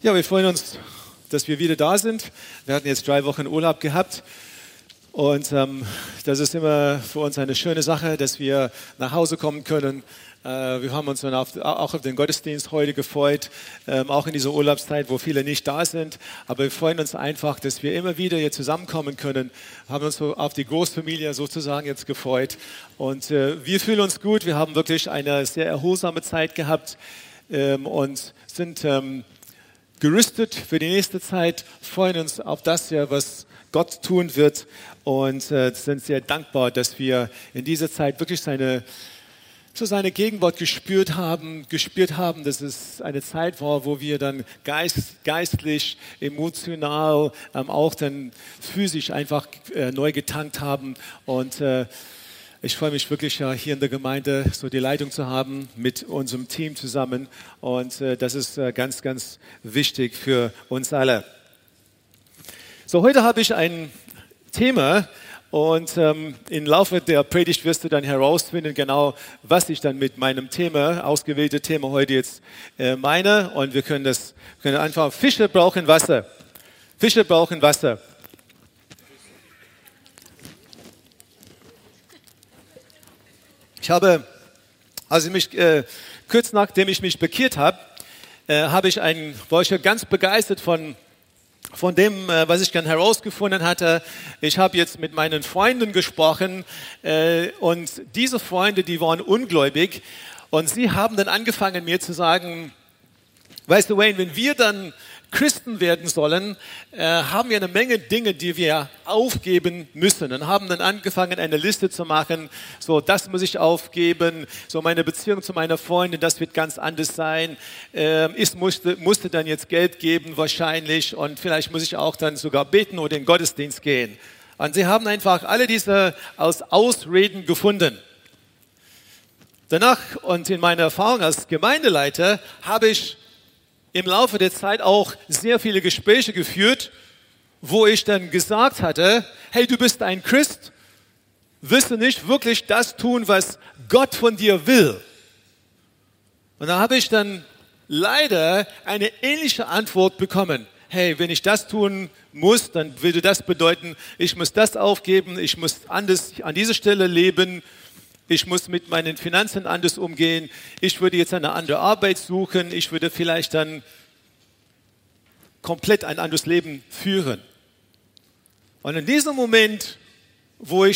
Ja, wir freuen uns, dass wir wieder da sind. Wir hatten jetzt 3 Wochen Urlaub gehabt und das ist immer für uns eine schöne Sache, dass wir nach Hause kommen können. Wir haben uns dann auch auf den Gottesdienst heute gefreut, auch in dieser Urlaubszeit, wo viele nicht da sind. Aber wir freuen uns einfach, dass wir immer wieder hier zusammenkommen können. Wir haben uns so auf die Großfamilie sozusagen jetzt gefreut. Und wir fühlen uns gut. Wir haben wirklich eine sehr erholsame Zeit gehabt und sind gerüstet für die nächste Zeit, freuen uns auf das, was Gott tun wird und sind sehr dankbar, dass wir in dieser Zeit wirklich seine Gegenwart gespürt haben, dass es eine Zeit war, wo wir dann geistlich, emotional, auch dann physisch einfach neu getankt haben. Und ich freue mich wirklich, hier in der Gemeinde so die Leitung zu haben mit unserem Team zusammen. Und das ist ganz, ganz wichtig für uns alle. So, heute habe ich ein Thema. Und im Laufe der Predigt wirst du dann herausfinden, genau, was ich dann mit meinem ausgewählten Thema heute jetzt meine. Und wir können einfach, Fische brauchen Wasser. Fische brauchen Wasser. Ich habe, kurz nachdem ich mich bekehrt habe, war ich ganz begeistert von dem, was ich dann herausgefunden hatte. Ich habe jetzt mit meinen Freunden gesprochen und diese Freunde, die waren ungläubig und sie haben dann angefangen, mir zu sagen, weißt du, Wayne, wenn wir dann Christen werden sollen, haben wir eine Menge Dinge, die wir aufgeben müssen. Und haben dann angefangen, eine Liste zu machen. So, das muss ich aufgeben. So, meine Beziehung zu meiner Freundin, das wird ganz anders sein. Ich musste dann jetzt Geld geben, wahrscheinlich. Und vielleicht muss ich auch dann sogar beten oder in den Gottesdienst gehen. Und sie haben einfach alle diese Ausreden gefunden. Danach und in meiner Erfahrung als Gemeindeleiter habe ich im Laufe der Zeit auch sehr viele Gespräche geführt, wo ich dann gesagt hatte, hey, du bist ein Christ, willst du nicht wirklich das tun, was Gott von dir will? Und da habe ich dann leider eine ähnliche Antwort bekommen. Hey, wenn ich das tun muss, dann würde das bedeuten, ich muss das aufgeben, ich muss anders an dieser Stelle leben, ich muss mit meinen Finanzen anders umgehen. Ich würde jetzt eine andere Arbeit suchen. Ich würde vielleicht dann komplett ein anderes Leben führen. Und in diesem Moment, wo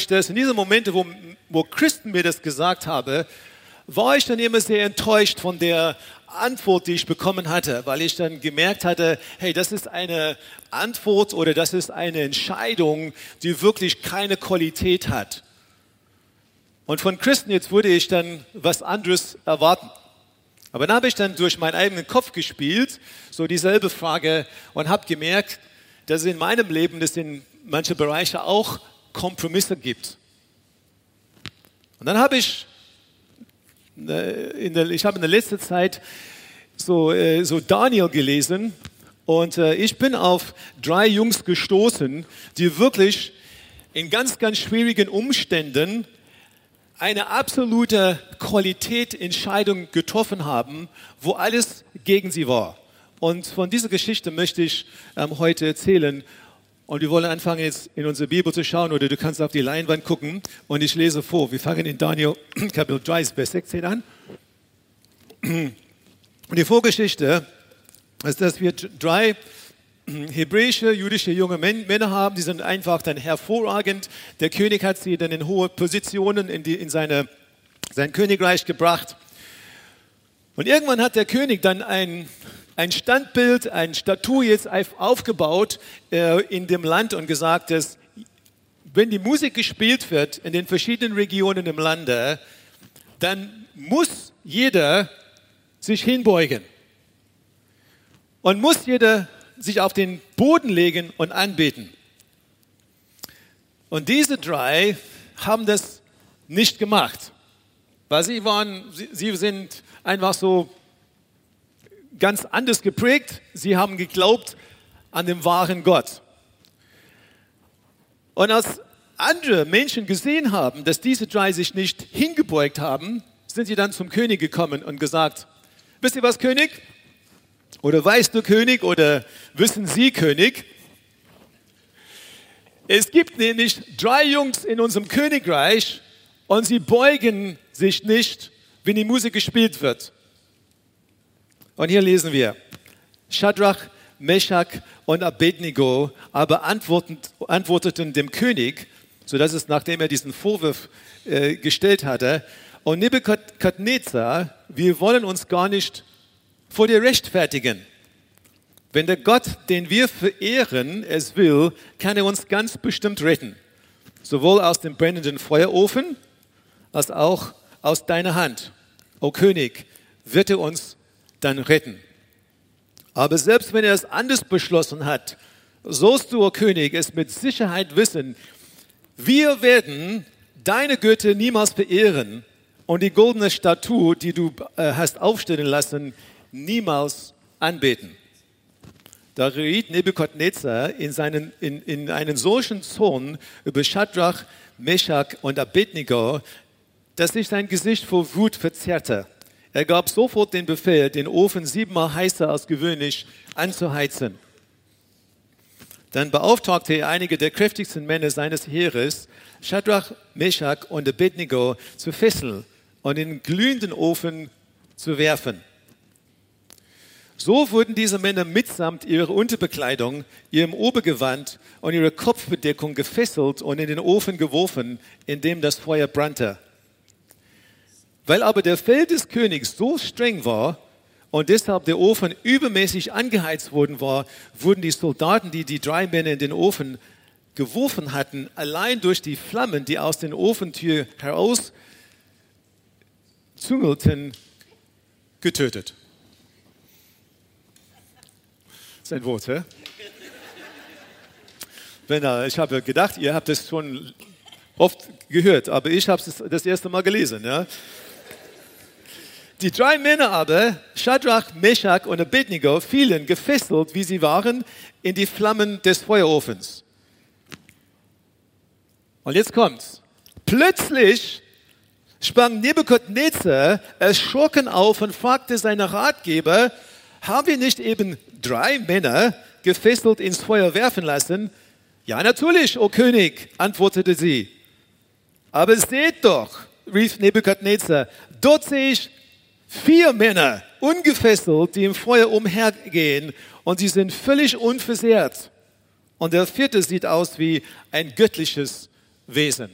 Christen mir das gesagt haben, war ich dann immer sehr enttäuscht von der Antwort, die ich bekommen hatte, weil ich dann gemerkt hatte, hey, das ist eine Antwort oder das ist eine Entscheidung, die wirklich keine Qualität hat. Und von Christen jetzt würde ich dann was anderes erwarten. Aber dann habe ich dann durch meinen eigenen Kopf gespielt, so dieselbe Frage, und habe gemerkt, dass es in meinem Leben, dass es in manchen Bereichen auch Kompromisse gibt. Und dann habe ich in der letzten Zeit so Daniel gelesen und ich bin auf 3 Jungs gestoßen, die wirklich in ganz, ganz schwierigen Umständen eine absolute Qualitätsentscheidung getroffen haben, wo alles gegen sie war. Und von dieser Geschichte möchte ich heute erzählen. Und wir wollen anfangen, jetzt in unsere Bibel zu schauen, oder du kannst auf die Leinwand gucken und ich lese vor. Wir fangen in Daniel Kapitel 3, Vers 16 an. Und die Vorgeschichte ist, dass wir 3 hebräische, jüdische junge Männer haben, die sind einfach dann hervorragend. Der König hat sie dann in hohe Positionen in sein Königreich gebracht. Und irgendwann hat der König dann ein Standbild, eine Statue jetzt aufgebaut in dem Land und gesagt, dass wenn die Musik gespielt wird in den verschiedenen Regionen im Lande, dann muss jeder sich hinbeugen. Und muss jeder sich auf den Boden legen und anbeten. Und diese 3 haben das nicht gemacht, weil sie sind einfach so ganz anders geprägt. Sie haben geglaubt an den wahren Gott. Und als andere Menschen gesehen haben, dass diese 3 sich nicht hingebeugt haben, sind sie dann zum König gekommen und gesagt, wisst ihr was, König? Oder weißt du, König, oder wissen Sie, König? Es gibt nämlich 3 Jungs in unserem Königreich und sie beugen sich nicht, wenn die Musik gespielt wird. Und hier lesen wir, Schadrach, Meshach und Abednego aber antworteten dem König, sodass es, nachdem er diesen Vorwurf gestellt hatte, und Nebukadnezar, wir wollen uns gar nicht vor dir rechtfertigen. Wenn der Gott, den wir verehren, es will, kann er uns ganz bestimmt retten. Sowohl aus dem brennenden Feuerofen, als auch aus deiner Hand. O König, wird er uns dann retten. Aber selbst wenn er es anders beschlossen hat, sollst du, o König, es mit Sicherheit wissen, wir werden deine Götter niemals verehren und die goldene Statue, die du hast aufstellen lassen, niemals anbeten. Da geriet Nebukadnezar in einen solchen Zorn über Schadrach, Meshach und Abednego, dass sich sein Gesicht vor Wut verzerrte. Er gab sofort den Befehl, den Ofen 7-mal heißer als gewöhnlich anzuheizen. Dann beauftragte er einige der kräftigsten Männer seines Heeres, Schadrach, Meshach und Abednego zu fesseln und in den glühenden Ofen zu werfen. So wurden diese Männer mitsamt ihrer Unterbekleidung, ihrem Obergewand und ihrer Kopfbedeckung gefesselt und in den Ofen geworfen, in dem das Feuer brannte. Weil aber der Befehl des Königs so streng war und deshalb der Ofen übermäßig angeheizt worden war, wurden die Soldaten, die die 3 Männer in den Ofen geworfen hatten, allein durch die Flammen, die aus der Ofentür heraus züngelten, getötet. Das ist ein Wort, hä? Ich habe gedacht, ihr habt es schon oft gehört, aber ich habe es das erste Mal gelesen. Ja? Die 3 Männer aber, Schadrach, Meshach und Abednego, fielen gefesselt, wie sie waren, in die Flammen des Feuerofens. Und jetzt kommt's. Plötzlich sprang Nebukadnezar erschrocken auf und fragte seine Ratgeber, haben wir nicht eben 3 Männer gefesselt ins Feuer werfen lassen? Ja, natürlich, o König, antwortete sie. Aber seht doch, rief Nebukadnezar, dort sehe ich 4 Männer, ungefesselt, die im Feuer umhergehen und sie sind völlig unversehrt. Und der 4. sieht aus wie ein göttliches Wesen.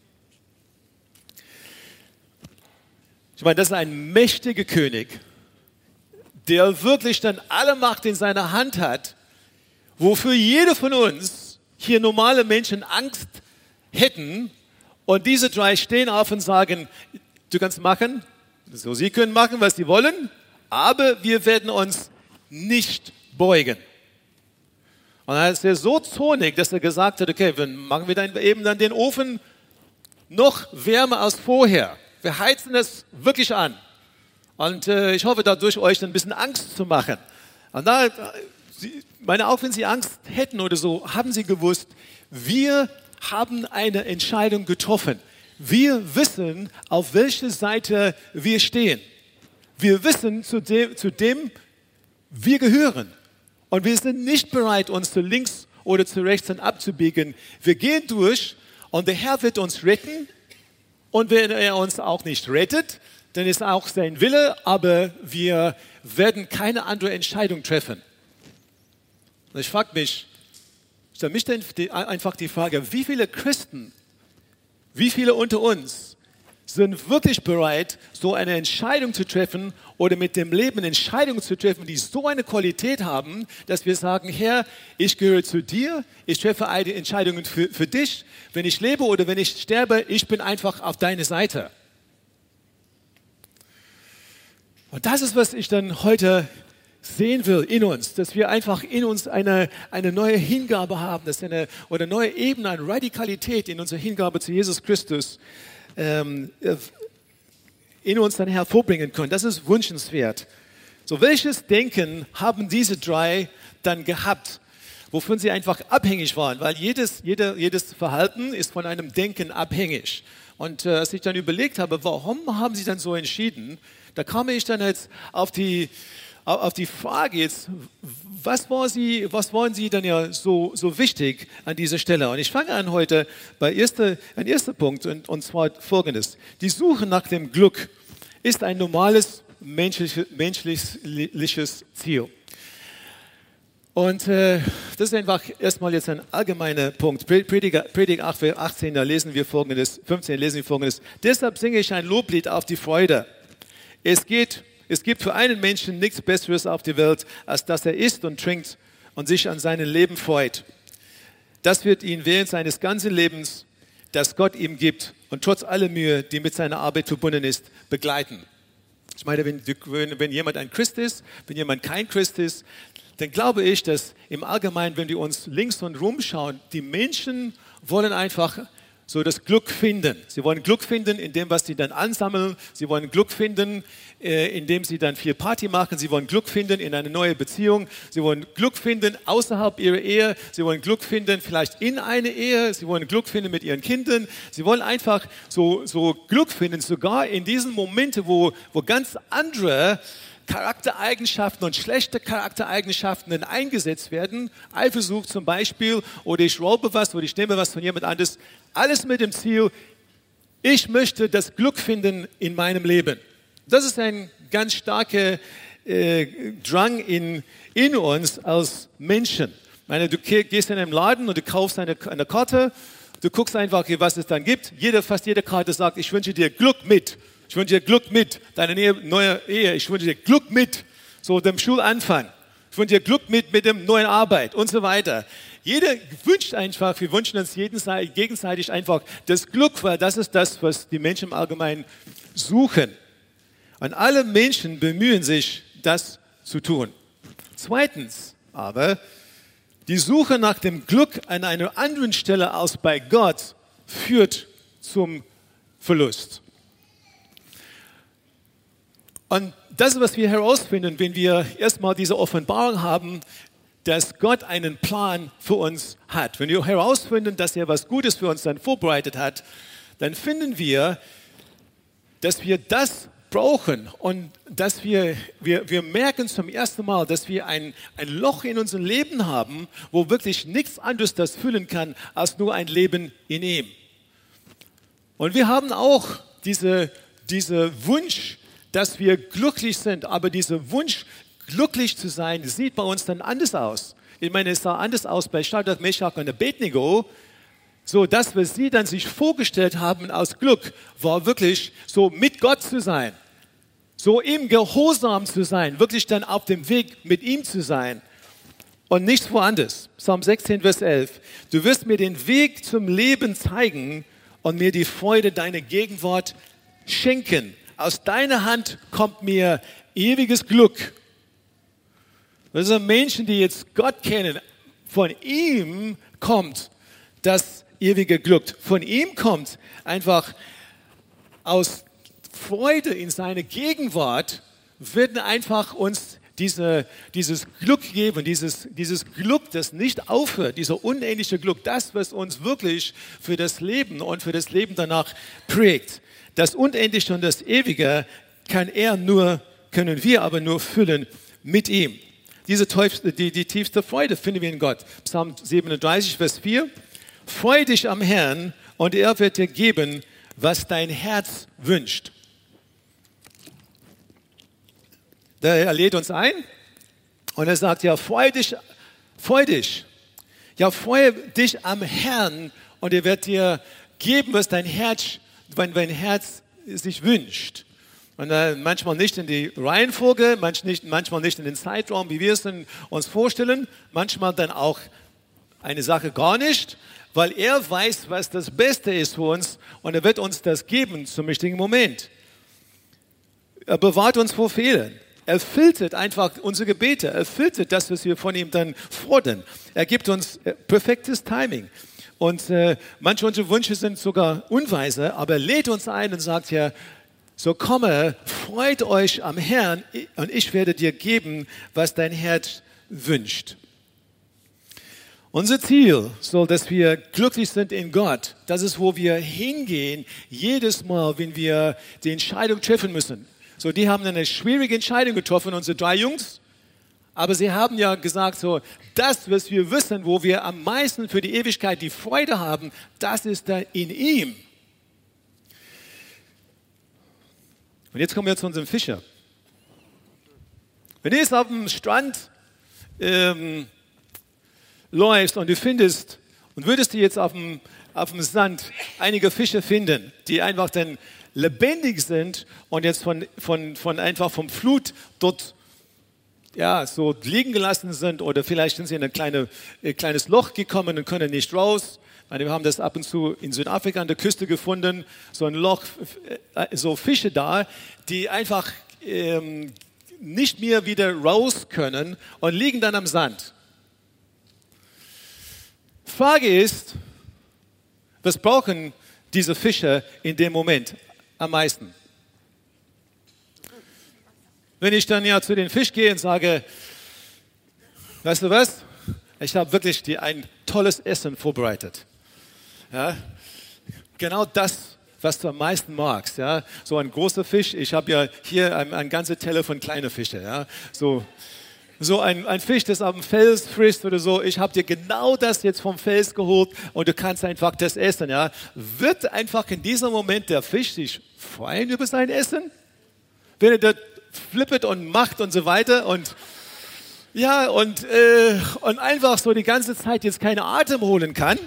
Ich meine, das ist ein mächtiger König, der wirklich dann alle Macht in seiner Hand hat, wofür jeder von uns hier normale Menschen Angst hätten. Und diese 3 stehen auf und sagen, du kannst machen, so sie können machen, was sie wollen, aber wir werden uns nicht beugen. Und dann ist er so zornig, dass er gesagt hat, okay, dann machen wir dann eben dann den Ofen noch wärmer als vorher. Wir heizen das wirklich an. Und ich hoffe, dadurch euch ein bisschen Angst zu machen. Und da, auch wenn sie Angst hätten oder so, haben sie gewusst, wir haben eine Entscheidung getroffen. Wir wissen, auf welcher Seite wir stehen. Wir wissen, zu dem wir gehören. Und wir sind nicht bereit, uns zu links oder zu rechts abzubiegen. Wir gehen durch und der Herr wird uns retten. Und wenn er uns auch nicht rettet, dann ist auch sein Wille, aber wir werden keine andere Entscheidung treffen. Und ich frage mich, stelle mich einfach die Frage, wie viele Christen, wie viele unter uns sind wirklich bereit, so eine Entscheidung zu treffen oder mit dem Leben Entscheidungen zu treffen, die so eine Qualität haben, dass wir sagen, Herr, ich gehöre zu dir, ich treffe Entscheidungen für dich, wenn ich lebe oder wenn ich sterbe, ich bin einfach auf deine Seite. Und das ist, was ich dann heute sehen will in uns, dass wir einfach in uns eine neue Hingabe haben, dass eine neue Ebene, eine Radikalität in unserer Hingabe zu Jesus Christus in uns dann hervorbringen können. Das ist wünschenswert. So, welches Denken haben diese 3 dann gehabt, wovon sie einfach abhängig waren? Weil jedes Verhalten ist von einem Denken abhängig. Und als ich dann überlegt habe, warum haben sie dann so entschieden, da kam ich dann jetzt auf die auf die Frage jetzt, was waren Sie denn ja so wichtig an dieser Stelle? Und ich fange an heute ein erster Punkt, und zwar Folgendes. Die Suche nach dem Glück ist ein normales menschliches Ziel. Und das ist einfach erstmal jetzt ein allgemeiner Punkt. Prediger 18, da lesen wir Folgendes, 15 lesen wir Folgendes. Deshalb singe ich ein Loblied auf die Freude. Es gibt für einen Menschen nichts Besseres auf der Welt, als dass er isst und trinkt und sich an seinem Leben freut. Das wird ihn während seines ganzen Lebens, das Gott ihm gibt und trotz aller Mühe, die mit seiner Arbeit verbunden ist, begleiten. Ich meine, wenn jemand ein Christ ist, wenn jemand kein Christ ist, dann glaube ich, dass im Allgemeinen, wenn wir uns links und rumschauen, die Menschen wollen einfach so das Glück finden. Sie wollen Glück finden in dem, was sie dann ansammeln. Sie wollen Glück finden, indem sie dann viel Party machen. Sie wollen Glück finden in eine neue Beziehung. Sie wollen Glück finden außerhalb ihrer Ehe. Sie wollen Glück finden vielleicht in einer Ehe. Sie wollen Glück finden mit ihren Kindern. Sie wollen einfach so Glück finden, sogar in diesen Momenten, wo ganz andere Charaktereigenschaften und schlechte Charaktereigenschaften eingesetzt werden. Eifersucht zum Beispiel, oder ich raube was, oder ich nehme was von jemand anderes. Alles mit dem Ziel, ich möchte das Glück finden in meinem Leben. Das ist ein ganz starker Drang in uns als Menschen. Ich meine, du gehst in einen Laden und du kaufst eine Karte, du guckst einfach, was es dann gibt. Fast jede Karte sagt, ich wünsche dir Glück mit. Ich wünsche dir Glück mit, deine neue Ehe. Ich wünsche dir Glück mit, so dem Schulanfang. Ich wünsche dir Glück mit dem neuen Arbeit und so weiter. Jeder wünscht einfach, wir wünschen uns gegenseitig einfach das Glück, weil das ist das, was die Menschen im Allgemeinen suchen. Und alle Menschen bemühen sich, das zu tun. Zweitens aber, die Suche nach dem Glück an einer anderen Stelle als bei Gott führt zum Verlust. Und das, was wir herausfinden, wenn wir erstmal diese Offenbarung haben, dass Gott einen Plan für uns hat. Wenn wir herausfinden, dass er was Gutes für uns dann vorbereitet hat, dann finden wir, dass wir das brauchen und dass wir merken zum ersten Mal, dass wir ein Loch in unserem Leben haben, wo wirklich nichts anderes das füllen kann, als nur ein Leben in ihm. Und wir haben auch diese Wunsch, dass wir glücklich sind, aber dieser Wunsch, glücklich zu sein, sieht bei uns dann anders aus. Ich meine, es sah anders aus bei Shadrach, Meshach und Abednego. So, das, was sie dann sich vorgestellt haben als Glück, war wirklich so mit Gott zu sein, so im Gehorsam zu sein, wirklich dann auf dem Weg mit ihm zu sein und nichts woanders. Psalm 16, Vers 11. Du wirst mir den Weg zum Leben zeigen und mir die Freude deiner Gegenwart schenken. Aus deiner Hand kommt mir ewiges Glück. Das sind Menschen, die jetzt Gott kennen. Von ihm kommt das ewige Glück. Von ihm kommt einfach aus Freude in seine Gegenwart, wird einfach uns dieses Glück geben, dieses Glück, das nicht aufhört, dieser unendliche Glück, das, was uns wirklich für das Leben und für das Leben danach prägt. Das Unendliche und das Ewige können wir aber nur füllen mit ihm. Die tiefste Freude finden wir in Gott. Psalm 37, Vers 4. Freu dich am Herrn und er wird dir geben, was dein Herz wünscht. Er lädt uns ein und er sagt, ja, freu dich. Ja, freue dich am Herrn und er wird dir geben, was dein Herz sich wünscht. Und manchmal nicht in die Reihenfolge, manchmal nicht in den Zeitraum, wie wir es uns vorstellen, manchmal dann auch eine Sache gar nicht, weil er weiß, was das Beste ist für uns und er wird uns das geben zum richtigen Moment. Er bewahrt uns vor Fehlern. Er filtert einfach unsere Gebete. Er filtert das, was wir von ihm dann fordern. Er gibt uns perfektes Timing. Und manche unserer Wünsche sind sogar unweise, aber er lädt uns ein und sagt ja, so komme, freut euch am Herrn und ich werde dir geben, was dein Herz wünscht. Unser Ziel soll, dass wir glücklich sind in Gott. Das ist, wo wir hingehen, jedes Mal, wenn wir die Entscheidung treffen müssen. So, die haben eine schwierige Entscheidung getroffen, unsere 3 Jungs. Aber sie haben ja gesagt, so, das, was wir wissen, wo wir am meisten für die Ewigkeit die Freude haben, das ist da in ihm. Und jetzt kommen wir zu unserem Fischer. Wenn du jetzt auf dem Strand läufst und du findest, und würdest du jetzt auf dem Sand einige Fische finden, die einfach dann lebendig sind und jetzt einfach vom Flut dort ja, so liegen gelassen sind oder vielleicht sind sie in ein kleines Loch gekommen und können nicht raus. Wir haben das ab und zu in Südafrika an der Küste gefunden, so ein Loch, so Fische da, die einfach nicht mehr wieder raus können und liegen dann am Sand. Frage ist, was brauchen diese Fische in dem Moment am meisten? Wenn ich dann ja zu den Fisch gehe und sage, weißt du was, ich habe wirklich dir ein tolles Essen vorbereitet. Ja, genau das, was du am meisten magst. Ja, so ein großer Fisch, ich habe ja hier ein ganzer Teller von kleinen Fischen. Ja, so ein Fisch, das auf dem Fels frisst oder so, ich habe dir genau das jetzt vom Fels geholt und du kannst einfach das essen. Ja, wird einfach in diesem Moment der Fisch sich freuen über sein Essen? Wenn er das flippet und macht und so weiter und ja und einfach so die ganze Zeit jetzt keinen Atem holen kann.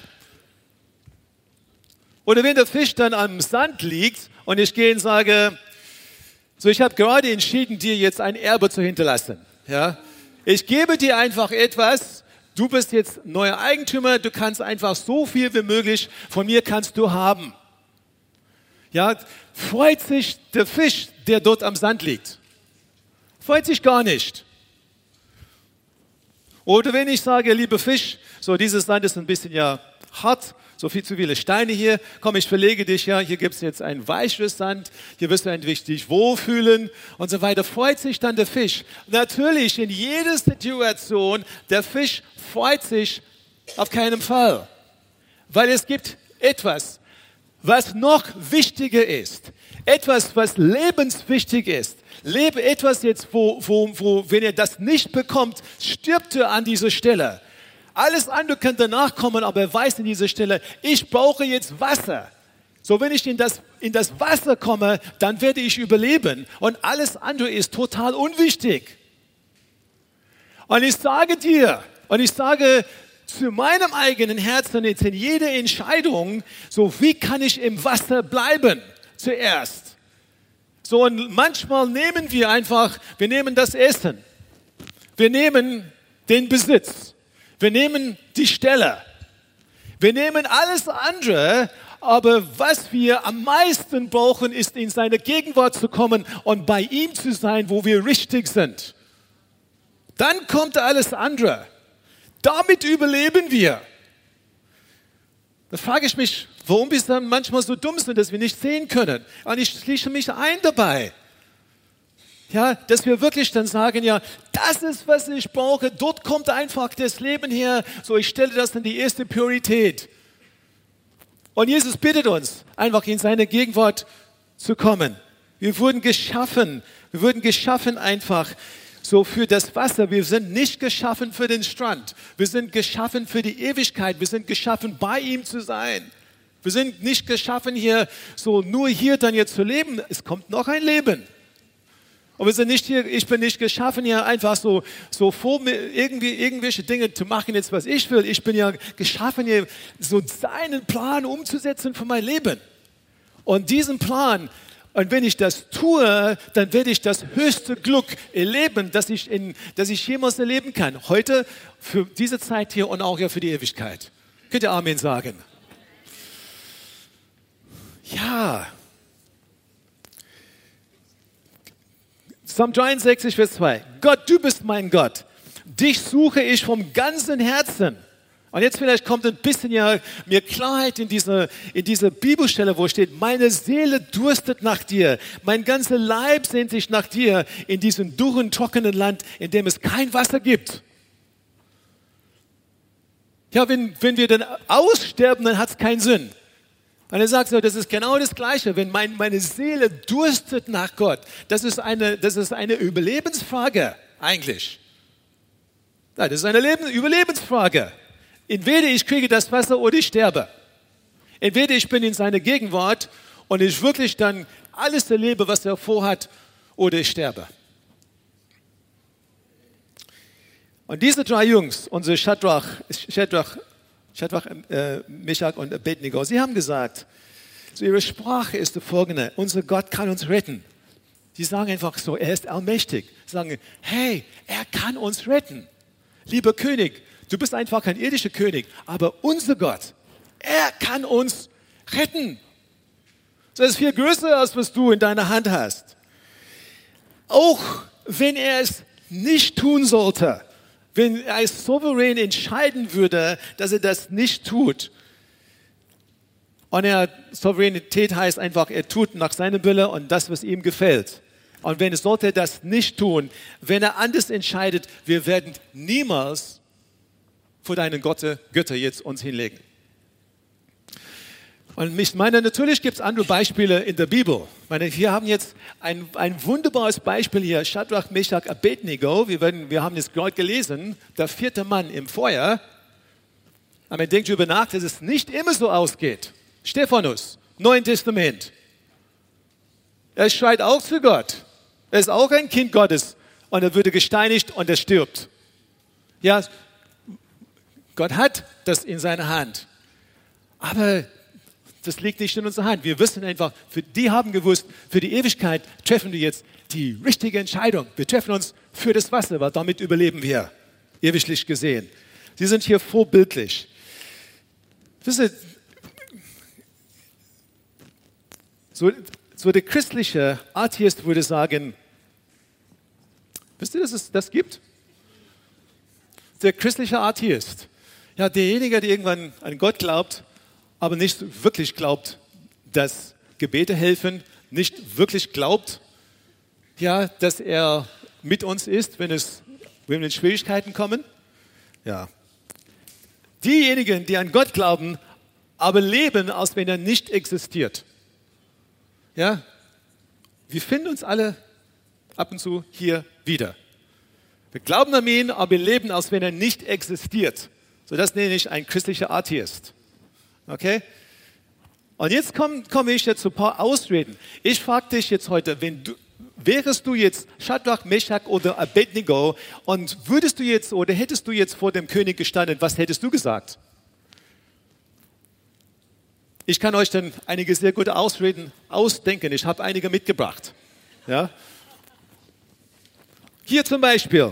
Oder wenn der Fisch dann am Sand liegt und ich gehe und sage, so ich habe gerade entschieden, dir jetzt ein Erbe zu hinterlassen. Ja, ich gebe dir einfach etwas. Du bist jetzt neuer Eigentümer. Du kannst einfach so viel wie möglich von mir kannst du haben. Ja, freut sich der Fisch, der dort am Sand liegt? Freut sich gar nicht. Oder wenn ich sage, lieber Fisch, so dieses Sand ist ein bisschen ja hart, so viel zu viele Steine hier, komm, ich verlege dich, ja, hier gibt es jetzt ein weicheres Sand, hier wirst du dich wohlfühlen und so weiter. Freut sich dann der Fisch? Natürlich, in jeder Situation, der Fisch freut sich auf keinen Fall, weil es gibt etwas, was noch wichtiger ist, etwas, was lebenswichtig ist. Lebe etwas jetzt, wo, wenn ihr das nicht bekommt, stirbt ihr an dieser Stelle. Alles andere kann danach kommen, aber er weiß an dieser Stelle, ich brauche jetzt Wasser. So, wenn ich in das Wasser komme, dann werde ich überleben. Und alles andere ist total unwichtig. Und ich sage dir, und ich sage zu meinem eigenen Herzen jetzt in jeder Entscheidung, so wie kann ich im Wasser bleiben zuerst? So, und manchmal nehmen wir nehmen das Essen, wir nehmen den Besitz, wir nehmen die Stelle, wir nehmen alles andere, aber was wir am meisten brauchen, ist in seine Gegenwart zu kommen und bei ihm zu sein, wo wir richtig sind. Dann kommt alles andere. Damit überleben wir. Da frage ich mich, warum wir dann manchmal so dumm sind, dass wir nicht sehen können. Und ich schließe mich ein dabei. Ja, dass wir wirklich dann sagen, ja, das ist, was ich brauche. Dort kommt einfach das Leben her. So, ich stelle das in die erste Priorität. Und Jesus bittet uns, einfach in seine Gegenwart zu kommen. Wir wurden geschaffen einfach so für das Wasser. Wir sind nicht geschaffen für den Strand. Wir sind geschaffen für die Ewigkeit. Wir sind geschaffen, bei ihm zu sein. Wir sind nicht geschaffen, nur hier dann jetzt zu leben. Es kommt noch ein Leben. Und wir sind nicht hier, ich bin nicht geschaffen, hier einfach so vor mir irgendwelche Dinge zu machen, jetzt was ich will. Ich bin ja geschaffen, hier so seinen Plan umzusetzen für mein Leben. Und diesen Plan, und wenn ich das tue, dann werde ich das höchste Glück erleben, das ich jemals erleben kann. Heute, für diese Zeit hier und auch ja für die Ewigkeit. Könnt ihr Amen sagen? Ja. Psalm 63, Vers 2. Gott, du bist mein Gott. Dich suche ich vom ganzen Herzen. Und jetzt vielleicht kommt ein bisschen ja mehr Klarheit in diese Bibelstelle, wo steht, meine Seele durstet nach dir. Mein ganzer Leib sehnt sich nach dir in diesem dürren, trockenen Land, in dem es kein Wasser gibt. Ja, wenn wir dann aussterben, dann hat es keinen Sinn. Und er sagt so, das ist genau das Gleiche, wenn meine Seele durstet nach Gott. Das ist eine Überlebensfrage eigentlich. Nein, das ist eine Überlebensfrage. Entweder ich kriege das Wasser oder ich sterbe. Entweder ich bin in seiner Gegenwart und ich wirklich dann alles erlebe, was er vorhat, oder ich sterbe. Und diese drei Jungs, unsere Shadrach, Meshach und Abednego, sie haben gesagt, so ihre Sprache ist die folgende: Unser Gott kann uns retten. Sie sagen einfach so, er ist allmächtig. Sie sagen, hey, er kann uns retten. Lieber König, du bist einfach kein irdischer König, aber unser Gott, er kann uns retten. Das ist viel größer, als was du in deiner Hand hast. Auch wenn er es nicht tun sollte, wenn er souverän entscheiden würde, dass er das nicht tut. Und Souveränität heißt einfach, er tut nach seinem Wille und das, was ihm gefällt. Und wenn es sollte das nicht tun, wenn er anders entscheidet, wir werden niemals vor deinen Götter jetzt uns hinlegen. Und ich meine, natürlich gibt es andere Beispiele in der Bibel. Ich meine, wir haben jetzt ein wunderbares Beispiel hier, Shadrach, Meshach, Abednego. Wir haben es gerade gelesen, der vierte Mann im Feuer. Aber man denkt darüber nach, dass es nicht immer so ausgeht. Stephanus, Neuen Testament. Er schreit auch zu Gott. Er ist auch ein Kind Gottes. Und er würde gesteinigt und er stirbt. Ja, Gott hat das in seiner Hand. Aber das liegt nicht in unserer Hand. Wir wissen einfach, die haben gewusst, für die Ewigkeit treffen wir jetzt die richtige Entscheidung. Wir treffen uns für das Wasser, weil damit überleben wir, ewiglich gesehen. Sie sind hier vorbildlich. Wisst ihr, so der christliche Atheist würde sagen, wisst ihr, dass es das gibt? Der christliche Atheist, ja, derjenige, der irgendwann an Gott glaubt, aber nicht wirklich glaubt, dass Gebete helfen, nicht wirklich glaubt, ja, dass er mit uns ist, wenn wir in Schwierigkeiten kommen. Ja. Diejenigen, die an Gott glauben, aber leben, als wenn er nicht existiert. Ja, wir finden uns alle ab und zu hier wieder. Wir glauben an ihn, aber wir leben, als wenn er nicht existiert. So, das nenne ich ein christlicher Atheist. Okay? Und jetzt komme ich jetzt zu ein paar Ausreden. Ich frage dich jetzt heute, wärest du jetzt Shadrach, Meshach oder Abednego und würdest du jetzt oder hättest du jetzt vor dem König gestanden, was hättest du gesagt? Ich kann euch dann einige sehr gute Ausreden ausdenken. Ich habe einige mitgebracht. Ja? Hier zum Beispiel.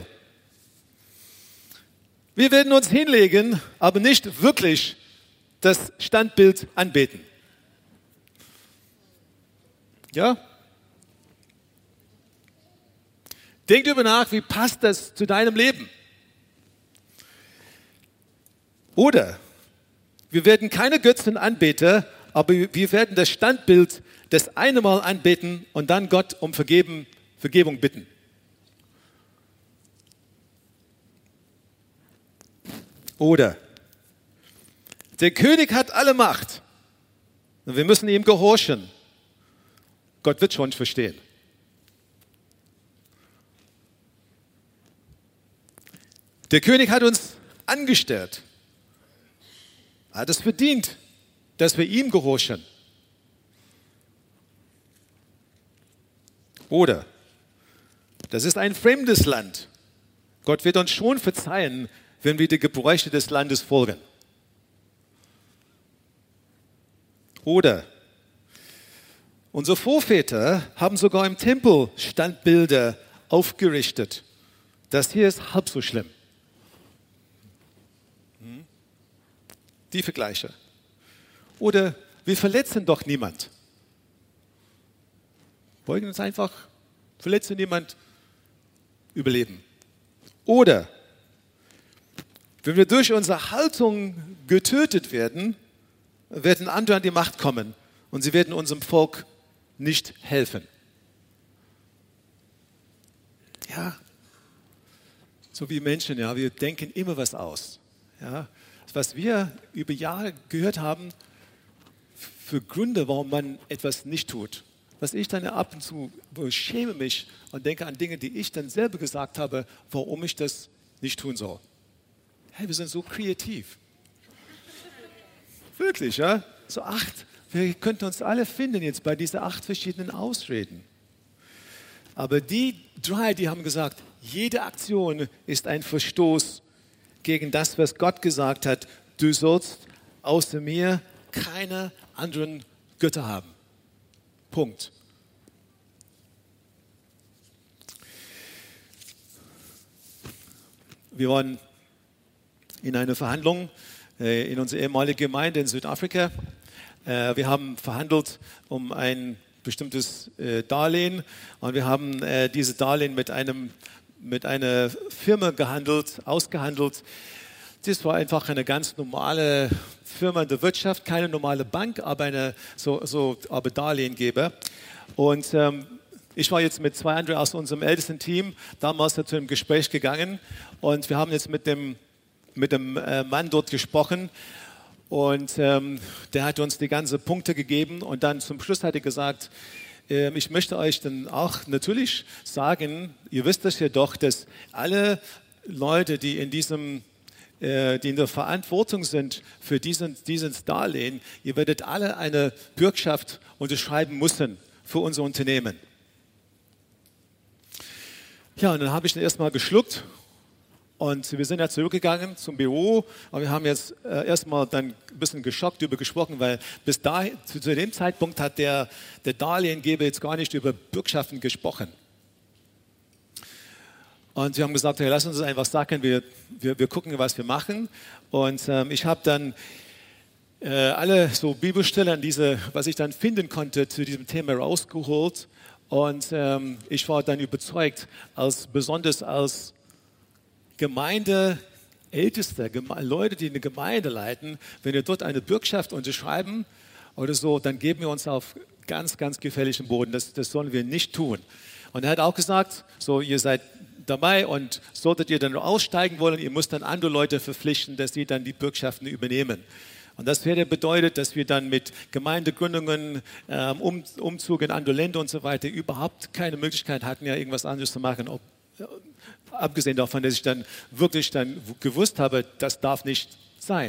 Wir werden uns hinlegen, aber nicht wirklich das Standbild anbeten. Ja? Denk darüber nach, wie passt das zu deinem Leben? Oder wir werden keine Götzenanbeter, aber wir werden das Standbild das eine Mal anbeten und dann Gott um Vergebung bitten. Oder der König hat alle Macht und wir müssen ihm gehorchen. Gott wird schon verstehen. Der König hat uns angestellt. Er hat es verdient, dass wir ihm gehorchen. Oder das ist ein fremdes Land. Gott wird uns schon verzeihen, wenn wir die Gebräuche des Landes folgen. Oder unsere Vorväter haben sogar im Tempel Standbilder aufgerichtet. Das hier ist halb so schlimm. Die Vergleiche. Oder wir verletzen doch niemand. Beugen uns einfach, verletzen niemand, überleben. Oder wenn wir durch unsere Haltung getötet werden, werden andere an die Macht kommen und sie werden unserem Volk nicht helfen. Ja, so wie Menschen, ja, wir denken immer was aus. Ja, was wir über Jahre gehört haben, für Gründe, warum man etwas nicht tut. Was ich dann ab und zu schäme mich und denke an Dinge, die ich dann selber gesagt habe, warum ich das nicht tun soll. Hey, wir sind so kreativ. Wirklich, ja? So 8. Wir könnten uns alle finden jetzt bei diesen 8 verschiedenen Ausreden. Aber die 3, die haben gesagt, jede Aktion ist ein Verstoß gegen das, was Gott gesagt hat. Du sollst außer mir keine anderen Götter haben. Punkt. Wir waren in einer Verhandlung in unserer ehemaligen Gemeinde in Südafrika. Wir haben verhandelt um ein bestimmtes Darlehen und wir haben dieses Darlehen mit einer Firma ausgehandelt. Das war einfach eine ganz normale Firma in der Wirtschaft, keine normale Bank, aber aber Darlehengeber. Und ich war jetzt mit 2 anderen aus unserem ältesten Team damals zu einem Gespräch gegangen und wir haben jetzt mit dem Mann dort gesprochen und der hat uns die ganzen Punkte gegeben und dann zum Schluss hat er gesagt, ich möchte euch dann auch natürlich sagen, ihr wisst das ja doch, dass alle Leute, die in der Verantwortung sind für dieses Darlehen, ihr werdet alle eine Bürgschaft unterschreiben müssen für unser Unternehmen. Ja, und dann habe ich dann erstmal geschluckt und wir sind ja zurückgegangen zum Büro und wir haben jetzt erstmal dann ein bisschen geschockt darüber gesprochen, weil bis dahin, zu dem Zeitpunkt hat der Darlehengeber jetzt gar nicht über Bürgschaften gesprochen. Und wir haben gesagt, hey, lass uns das einfach sagen, wir gucken, was wir machen. Und ich habe dann alle so Bibelstellen, was ich dann finden konnte, zu diesem Thema rausgeholt. Und ich war dann überzeugt, besonders als Gemeindeältester, Leute, die eine Gemeinde leiten, wenn wir dort eine Bürgschaft unterschreiben oder so, dann geben wir uns auf ganz, ganz gefährlichen Boden. Das sollen wir nicht tun. Und er hat auch gesagt, so ihr seid dabei und solltet ihr dann aussteigen wollen, ihr müsst dann andere Leute verpflichten, dass sie dann die Bürgschaften übernehmen. Und das hätte bedeutet, dass wir dann mit Gemeindegründungen, Umzug in andere Länder und so weiter überhaupt keine Möglichkeit hatten, ja irgendwas anderes zu machen. Abgesehen davon, dass ich dann wirklich gewusst habe, das darf nicht sein.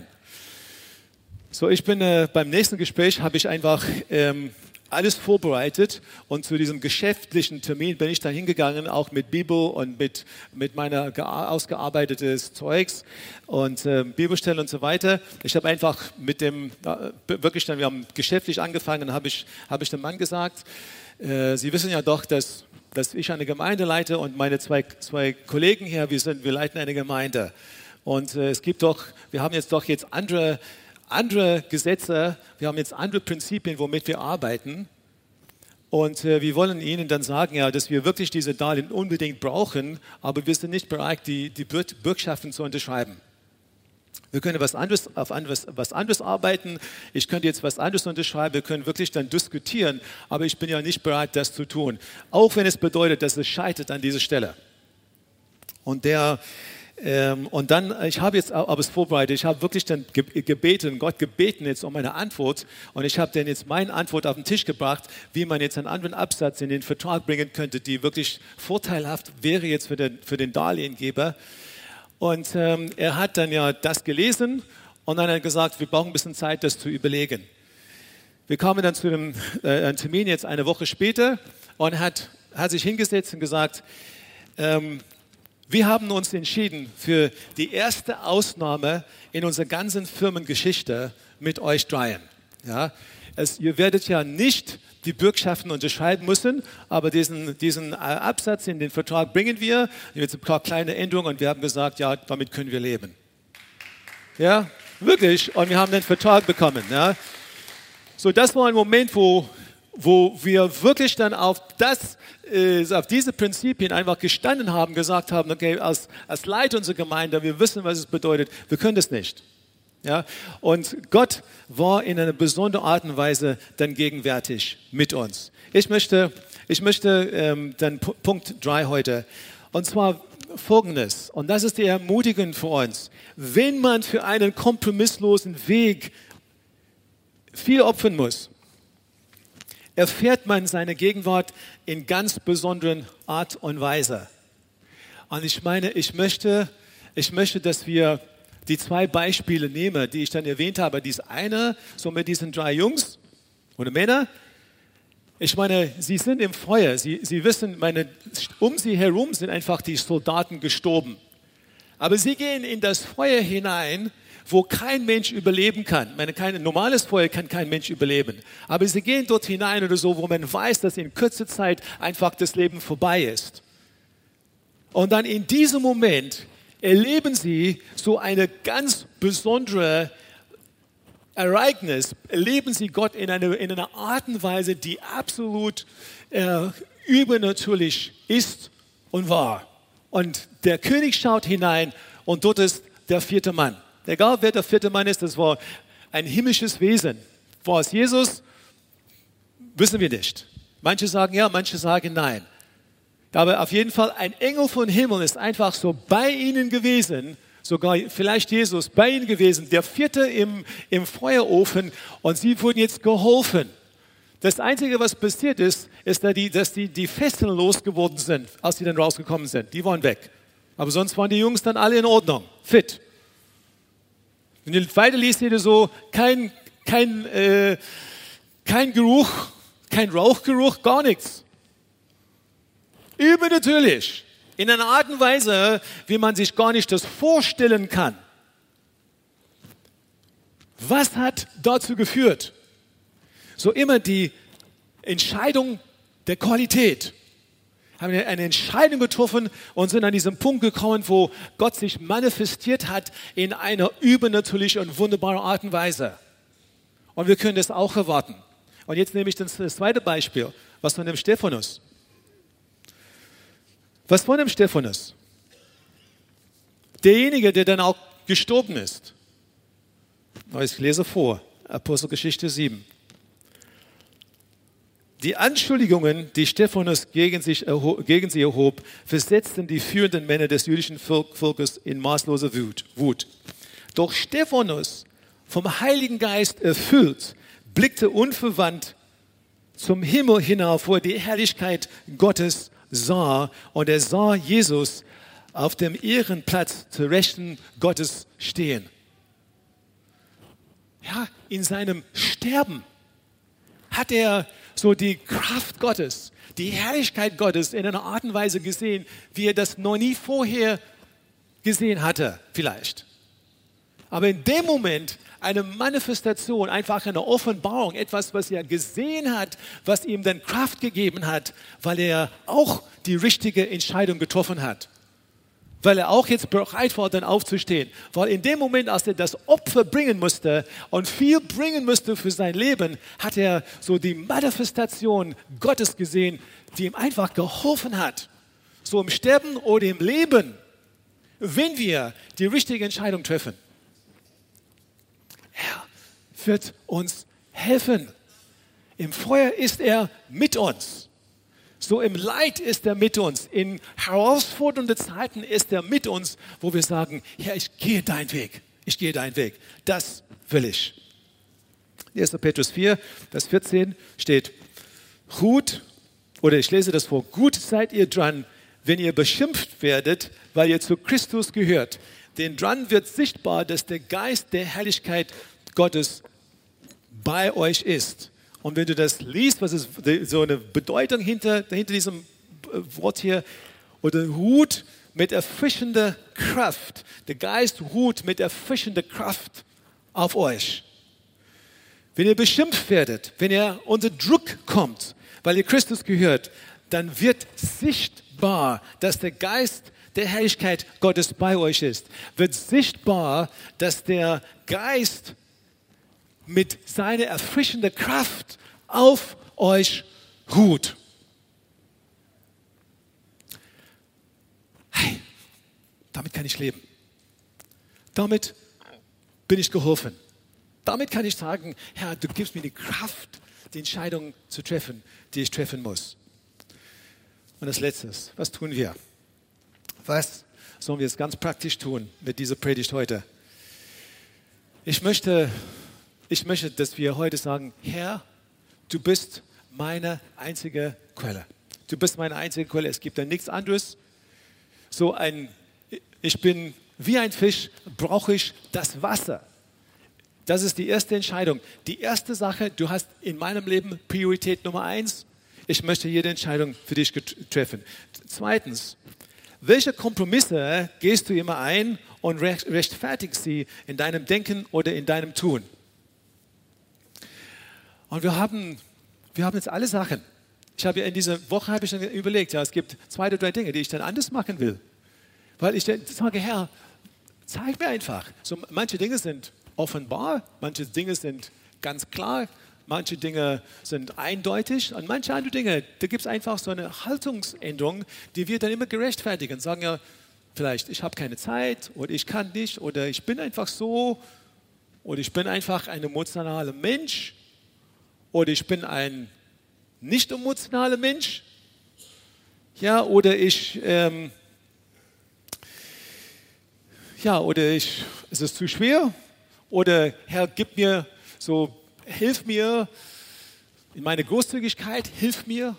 So, ich bin beim nächsten Gespräch habe ich einfach alles vorbereitet und zu diesem geschäftlichen Termin bin ich dann hingegangen, auch mit Bibel und mit meiner ausgearbeitetes Zeugs und Bibelstellen und so weiter. Ich habe einfach wir haben geschäftlich angefangen, habe ich dem Mann gesagt, Sie wissen ja doch, dass ich eine Gemeinde leite und meine zwei Kollegen hier, wir leiten eine Gemeinde. Und wir haben jetzt andere Gesetze, wir haben jetzt andere Prinzipien, womit wir arbeiten. Und wir wollen Ihnen dann sagen, ja, dass wir wirklich diese Darlehen unbedingt brauchen, aber wir sind nicht bereit, die Bürgschaften zu unterschreiben. Wir können was anderes arbeiten, ich könnte jetzt was anderes unterschreiben, wir können wirklich dann diskutieren, aber ich bin ja nicht bereit, das zu tun. Auch wenn es bedeutet, dass es scheitert an dieser Stelle. Und dann, ich habe jetzt aber es vorbereitet, ich habe wirklich dann Gott gebeten jetzt um eine Antwort und ich habe dann jetzt meine Antwort auf den Tisch gebracht, wie man jetzt einen anderen Absatz in den Vertrag bringen könnte, die wirklich vorteilhaft wäre jetzt für den Darlehengeber. Und er hat dann ja das gelesen und dann hat er gesagt, wir brauchen ein bisschen Zeit, das zu überlegen. Wir kamen dann zu einem Termin jetzt eine Woche später und er hat sich hingesetzt und gesagt, wir haben uns entschieden für die erste Ausnahme in unserer ganzen Firmengeschichte mit euch dreien. Ja, ihr werdet ja nicht die Bürgschaften unterschreiben müssen, aber diesen Absatz in den Vertrag bringen wir. Jetzt ein paar kleine Änderungen und wir haben gesagt, ja, damit können wir leben. Ja, wirklich. Und wir haben den Vertrag bekommen. Ja. So, das war ein Moment, wo wir wirklich dann auf diese Prinzipien einfach gestanden haben, gesagt haben, okay, als Leiter unserer Gemeinde, wir wissen, was es bedeutet, wir können das nicht. Ja? Und Gott war in einer besonderen Art und Weise dann gegenwärtig mit uns. Ich möchte dann Punkt 3 heute, und zwar Folgendes, und das ist die Ermutigung für uns, wenn man für einen kompromisslosen Weg viel opfern muss, erfährt man seine Gegenwart in ganz besonderen Art und Weise. Und ich meine, ich möchte, dass wir die 2 Beispiele nehmen, die ich dann erwähnt habe. Dies eine, so mit diesen 3 Jungs oder Männer. Ich meine, sie sind im Feuer. Sie wissen, um sie herum sind einfach die Soldaten gestorben. Aber sie gehen in das Feuer hinein, wo kein Mensch überleben kann. Ich meine, kein normales Feuer kann kein Mensch überleben. Aber sie gehen dort hinein oder so, wo man weiß, dass in kurzer Zeit einfach das Leben vorbei ist. Und dann in diesem Moment erleben sie so eine ganz besondere Ereignis, erleben sie Gott in einer Art und Weise, die absolut übernatürlich ist und war. Und der König schaut hinein und dort ist der 4. Mann. Egal wer der 4. Mann ist, das war ein himmlisches Wesen. War es Jesus? Wissen wir nicht. Manche sagen ja, manche sagen nein. Aber auf jeden Fall ein Engel vom Himmel ist einfach so bei ihnen gewesen, sogar vielleicht Jesus bei ihnen gewesen, der 4. im Feuerofen, und sie wurden jetzt geholfen. Das Einzige, was passiert ist, dass die Fesseln losgeworden sind, als sie dann rausgekommen sind. Die waren weg. Aber sonst waren die Jungs dann alle in Ordnung, fit. Wenn du weiterliest, seht ihr so, kein Geruch, kein Rauchgeruch, gar nichts. Übernatürlich. In einer Art und Weise, wie man sich gar nicht das vorstellen kann. Was hat dazu geführt? So immer die Entscheidung der Qualität. Haben wir eine Entscheidung getroffen und sind an diesen Punkt gekommen, wo Gott sich manifestiert hat in einer übernatürlichen und wunderbaren Art und Weise. Und wir können das auch erwarten. Und jetzt nehme ich das 2. Beispiel, was von dem Stephanus. Was von dem Stephanus? Derjenige, der dann auch gestorben ist. Ich lese vor, Apostelgeschichte 7. Die Anschuldigungen, die Stephanus gegen sie erhob, versetzten die führenden Männer des jüdischen Volkes in maßlose Wut. Doch Stephanus, vom Heiligen Geist erfüllt, blickte unverwandt zum Himmel hinauf, wo er die Herrlichkeit Gottes sah, und er sah Jesus auf dem Ehrenplatz zur Rechten Gottes stehen. Ja, in seinem Sterben hat er so die Kraft Gottes, die Herrlichkeit Gottes in einer Art und Weise gesehen, wie er das noch nie vorher gesehen hatte, vielleicht. Aber in dem Moment eine Manifestation, einfach eine Offenbarung, etwas, was er gesehen hat, was ihm dann Kraft gegeben hat, weil er auch die richtige Entscheidung getroffen hat. Weil er auch jetzt bereit war, dann aufzustehen. Weil in dem Moment, als er das Opfer bringen musste und viel bringen musste für sein Leben, hat er so die Manifestation Gottes gesehen, die ihm einfach geholfen hat. So im Sterben oder im Leben, wenn wir die richtige Entscheidung treffen. Er wird uns helfen. Im Feuer ist er mit uns. So im Leid ist er mit uns. In herausfordernden Zeiten ist er mit uns, wo wir sagen, Herr, ich gehe deinen Weg. Ich gehe deinen Weg. Das will ich. 1. Petrus 4, Vers 14 steht, gut, oder ich lese das vor, gut seid ihr dran, wenn ihr beschimpft werdet, weil ihr zu Christus gehört. Denn dran wird sichtbar, dass der Geist der Herrlichkeit Gottes bei euch ist. Und wenn du das liest, was ist so eine Bedeutung hinter diesem Wort hier, oder ruht mit erfrischender Kraft. Der Geist ruht mit erfrischender Kraft auf euch. Wenn ihr beschimpft werdet, wenn ihr unter Druck kommt, weil ihr Christus gehört, dann wird sichtbar, dass der Geist der Herrlichkeit Gottes bei euch ist. Wird sichtbar, dass der Geist mit seiner erfrischenden Kraft auf euch ruht. Hey, damit kann ich leben. Damit bin ich geholfen. Damit kann ich sagen, Herr, du gibst mir die Kraft, die Entscheidung zu treffen, die ich treffen muss. Und als Letztes, was tun wir? Was sollen wir jetzt ganz praktisch tun mit dieser Predigt heute? Ich möchte ich möchte, dass wir heute sagen, Herr, du bist meine einzige Quelle. Du bist meine einzige Quelle. Es gibt da nichts anderes. Ich bin wie ein Fisch, brauche ich das Wasser. Das ist die erste Entscheidung. Die erste Sache, du hast in meinem Leben Priorität Nummer 1. Ich möchte jede Entscheidung für dich treffen. Zweitens, welche Kompromisse gehst du immer ein und rechtfertigst sie in deinem Denken oder in deinem Tun? Und wir haben jetzt alle Sachen. In dieser Woche habe ich dann überlegt, es gibt 2 oder 3 Dinge, die ich dann anders machen will. Weil ich dann sage, Herr, zeig mir einfach. So, manche Dinge sind offenbar, manche Dinge sind ganz klar, manche Dinge sind eindeutig und manche andere Dinge, da gibt es einfach so eine Haltungsänderung, die wir dann immer gerechtfertigen. Sagen ja, vielleicht, ich habe keine Zeit oder ich kann nicht oder ich bin einfach so oder ich bin einfach ein emotionaler Mensch oder ich bin ein nicht emotionaler Mensch. Ja, oder es ist zu schwer. Oder Herr, hilf mir in meiner Großzügigkeit, hilf mir.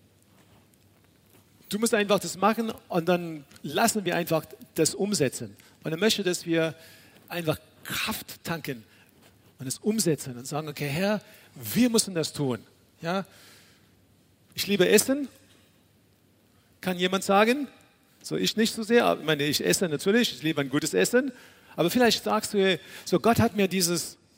Du musst einfach das machen und dann lassen wir einfach das umsetzen. Und er möchte, dass wir einfach Kraft tanken und es umsetzen und sagen, okay, Herr, wir müssen das tun. Ja? Ich liebe Essen. Kann jemand sagen? So, ich nicht so sehr, aber ich esse natürlich, ich liebe ein gutes Essen. Aber vielleicht sagst du, so Gott hat mir ich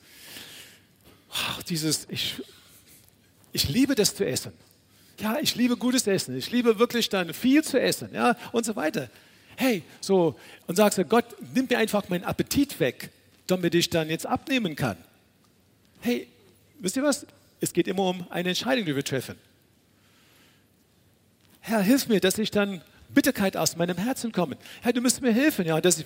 liebe das zu essen. Ja, ich liebe gutes Essen. Ich liebe wirklich dann viel zu essen, ja, und so weiter. Hey, und sagst du, Gott, nimm mir einfach meinen Appetit weg, damit ich dann jetzt abnehmen kann. Hey, wisst ihr was? Es geht immer um eine Entscheidung, die wir treffen. Herr, hilf mir, dass ich dann Bitterkeit aus meinem Herzen komme. Herr, du musst mir helfen, ja, dass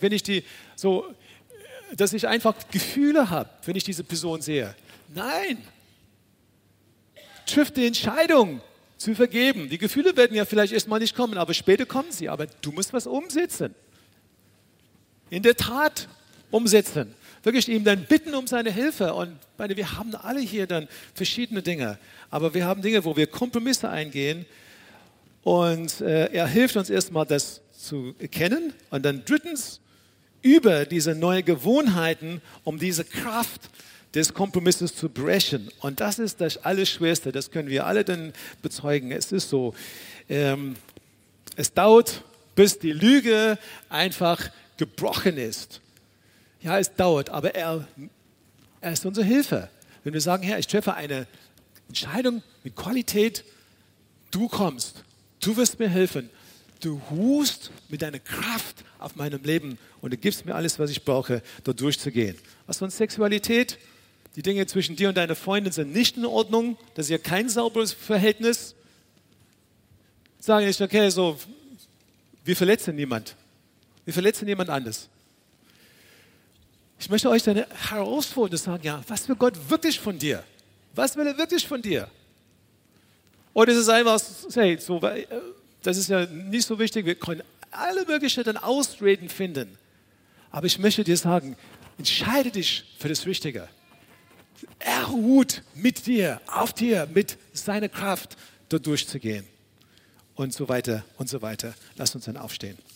ich einfach Gefühle habe, wenn ich diese Person sehe. Nein. Triff die Entscheidung zu vergeben. Die Gefühle werden ja vielleicht erstmal nicht kommen, aber später kommen sie. Aber du musst was umsetzen. In der Tat umsetzen. Wirklich ihm dann bitten um seine Hilfe. Und wir haben alle hier dann verschiedene Dinge. Aber wir haben Dinge, wo wir Kompromisse eingehen. Und er hilft uns erstmal, das zu erkennen. Und dann drittens, über diese neuen Gewohnheiten, um diese Kraft des Kompromisses zu brechen. Und das ist das Allerschwerste, das können wir alle dann bezeugen. Es ist so, es dauert, bis die Lüge einfach gebrochen ist. Ja, es dauert, aber er ist unsere Hilfe. Wenn wir sagen, Herr, ich treffe eine Entscheidung mit Qualität, du kommst. Du wirst mir helfen. Du ruhst mit deiner Kraft auf meinem Leben und du gibst mir alles, was ich brauche, dort durchzugehen. Was von Sexualität? Die Dinge zwischen dir und deiner Freundin sind nicht in Ordnung. Das ist ja kein sauberes Verhältnis. Sagen nicht, okay, wir verletzen niemand. Wir verletzen niemand anders. Ich möchte euch dann herausfordern und sagen, ja, was will Gott wirklich von dir? Was will er wirklich von dir? Oder ist es einfach, das ist ja nicht so wichtig, wir können alle möglichen dann Ausreden finden. Aber ich möchte dir sagen, entscheide dich für das Richtige. Er ruht mit dir, auf dir, mit seiner Kraft dort durchzugehen. Und so weiter und so weiter. Lass uns dann aufstehen.